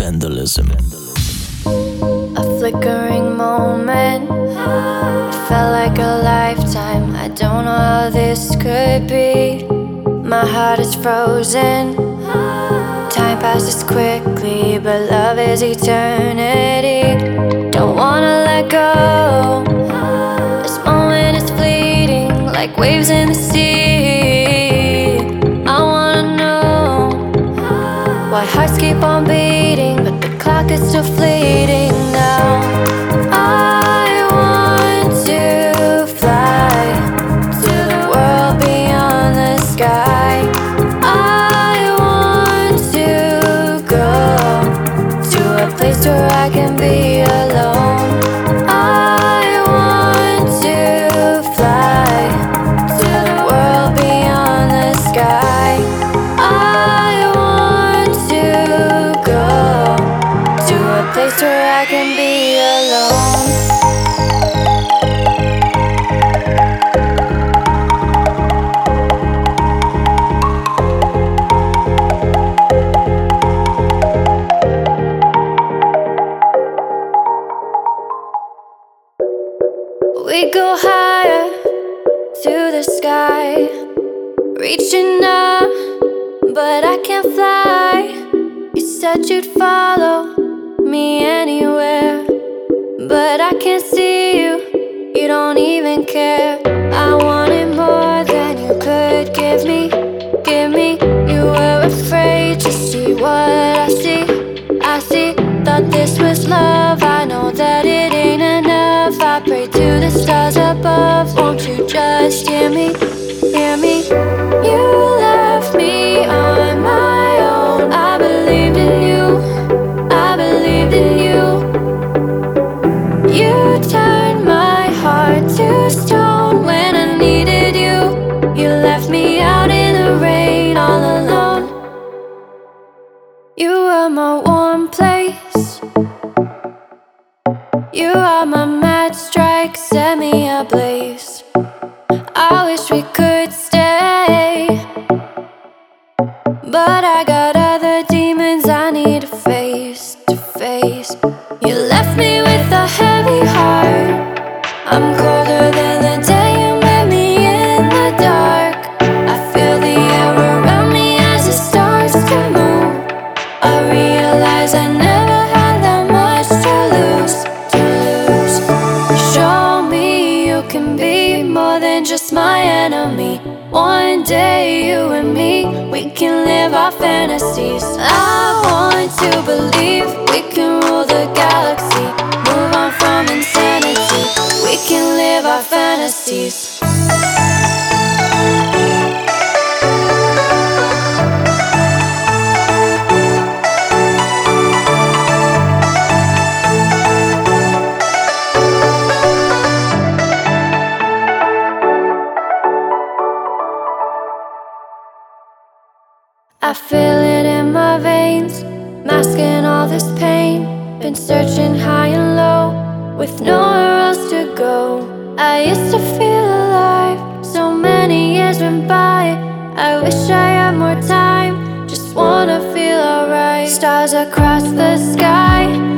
Vandalism. A flickering moment, it felt like a lifetime. I don't know how this could be. My heart is frozen. Time passes quickly, but love is eternity. Don't wanna let go. This moment is fleeting, like waves in the sea. I wanna know why hearts keep on beating, but the clock is still fleeting now. I want to fly to the world beyond the sky. I want to go to a place where I can be alone. I want to fly to the world beyond the sky. I want to go to a place where I can be alone. We go higher to the sky, reaching up, but I can't fly. You said you'd follow me anywhere, but I can't see you, you don't even care. I wanted more than you could give me, give me. You were afraid to see what I see, I see. Thought this was love, I know that it ain't enough. I pray to the stars above, won't you just hear me, hear me? You left me on my own. I believed in you, I believed in you. You turned my heart to stone when I needed you. You left me out in the rain all alone. You are my warm place, you are my mad strike, set me ablaze. I wish we could stay, but I got other demons I need to face, to face. You left me with a heavy heart. I'm colder than the day you met me in the dark. I feel the air around me as the stars to move. I realize I never had that much to lose, to lose. Show me you can be more than just my enemy. One day you and me, we can live our fantasies. I want to believe we can rule the galaxy, move on from insanity. We can live our fantasies. I feel it in my veins, masking all this pain. Been searching high and low, with nowhere else to go. I used to feel alive, so many years went by. I wish I had more time, just wanna feel alright. Stars across the sky,